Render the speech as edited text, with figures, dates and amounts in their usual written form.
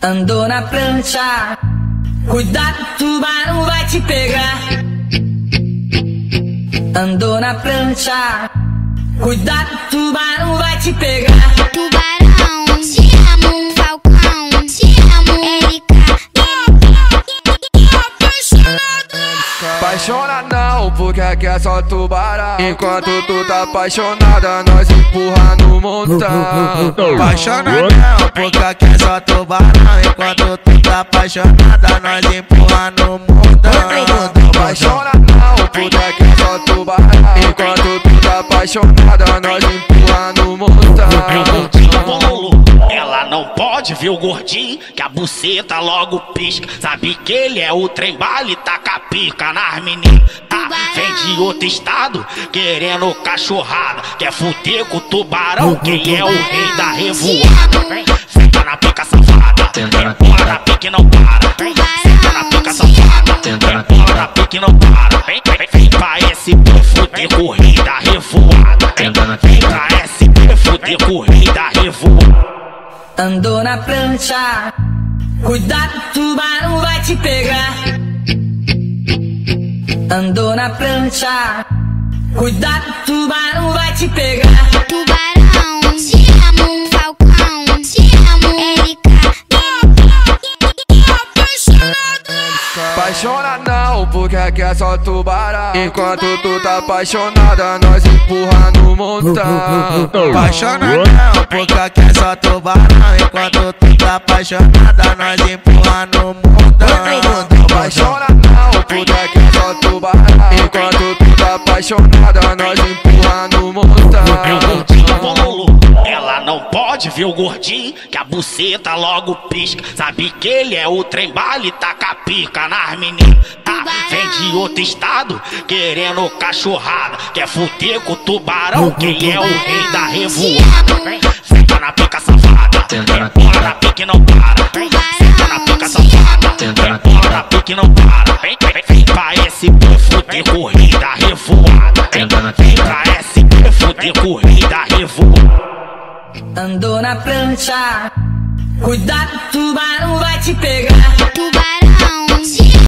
Andou na prancha, cuidado, tubarão vai te pegar. Andou na prancha, cuidado, tubarão vai te pegar. Tubarão, te amo, Falcão, te amo, Erika. Apaixona não, porque aqui é só tubarão. Enquanto tu tá apaixonada, nós empurra no montão. Apaixona não, porque aqui é só tubarão. Enquanto tu tá apaixonada, nós empurra no montão. Apaixona não, porque aqui é só tubarão. Enquanto tu tá apaixonada, nós empurra no montão. Ela não pode ver o gordinho, que a buceta logo pisca. Sabe que ele é o trem bala, taca pica nas meninas. Vem de outro estado, querendo cachorrada. Quer fuder com o tubarão, quem é o rei da revoada. Senta na pica safada, empurra na pica e não para. Senta na pica safada, empurra na pica e não para. Vem pra SP fuder com o rei da revoada. Vem pra SP fuder com o rei da revoada. Andou na prancha, cuidado, tubarão vai te pegar. Andou na prancha, cuidado, tubarão vai te pegar. Tubarão, te amo, Falcão, te amo, Erika. Apaixona não, porque aqui é só tubarão. Enquanto tu tá apaixonada, nós empurra no montão. Apaixona não, porque aqui é só tubarão. Enquanto tu tá apaixonada, nós empurra no montão. Apaixona não, porque aqui é só tubarão. Enquanto tu tá apaixonada, nós empurra no montão. Ela não pode ver o gordinho, que a buceta logo pisca. Sabe que ele é o trem bala, taca pica nas meninas. Vem de outro estado, querendo cachorrada. Quer fuder com o tubarão, quem é o rei da revoada. Senta na pica safada, empurra na pica e não para. Senta na pica safada, empurra na pica e não para. Vem pra SP fuder com o rei da revoada. Vem pra SP fuder com o rei da revoada. Andou na prancha, cuidado, tubarão vai te pegar. Tubarão.